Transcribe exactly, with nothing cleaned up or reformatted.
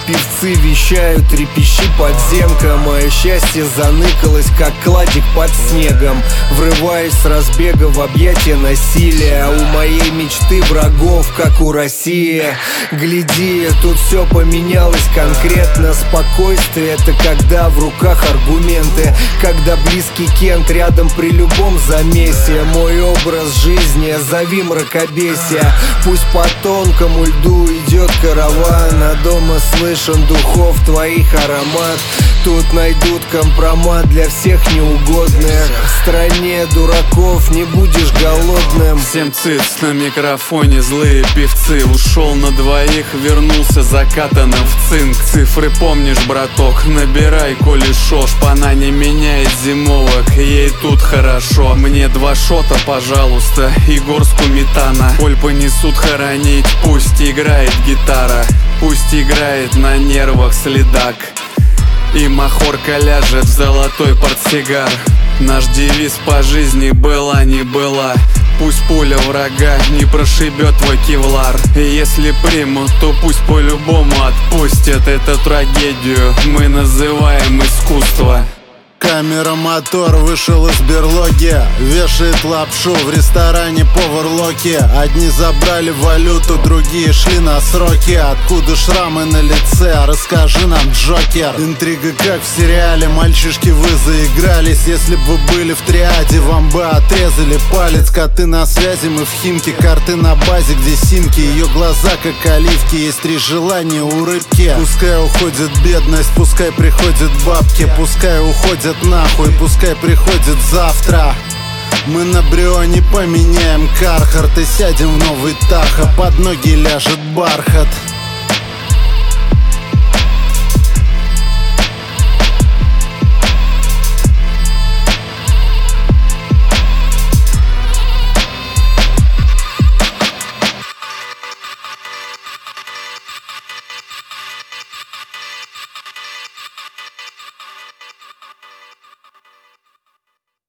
певцы вещают, трепещи подземка. Мое счастье заныкалось, как кладик под снегом. Врываясь с разбега в объятия насилия. А у моей мечты врагов, как у России. Гляди, тут все поменялось конкретно. Спокойствие — это когда в руках аргументы, когда близкий Кент рядом при любом замесе. Мой образ жизни — зови мракобесие. Пусть по тонкому льду идет караван, а дома слышен духов твоих аромат. Тут найдут компромат для всех неугодных. В стране дураков не будешь голодным. Всем циц, на микрофоне злые певцы. Ушел на двоих, вернулся закатанным в цинк. Цифры помнишь, браток, набирай, коли шо. Шпана не меняет зимовок, ей тут хорошо. Мне два шота, пожалуйста, и горстку метана. Коль понесут хоронить, пусть играет гитара. Пусть играет на нервах следак, и махорка ляжет в золотой портсигар. Наш девиз по жизни была не была. Пусть пуля врага не прошибет твой кевлар. И если примут, то пусть по-любому отпустят эту трагедию. Мы называем искусство. Камера мотор вышел из берлоги, вешает лапшу в ресторане повар Локи. Одни забрали валюту, другие шли на сроки. Откуда шрамы на лице? Расскажи нам, Джокер. Интрига как в сериале, мальчишки, вы заигрались. Если бы вы были в триаде, вам бы отрезали палец. Коты на связи, мы в Химке, карты на базе, где симки. Ее глаза как оливки, есть три желания у рыбки. Пускай уходит бедность, пускай приходят бабки. Пускай уходят нахуй, пускай приходит завтра. Мы на Брионе поменяем Кархарт и сядем в новый Таха. Под ноги ляжет бархат.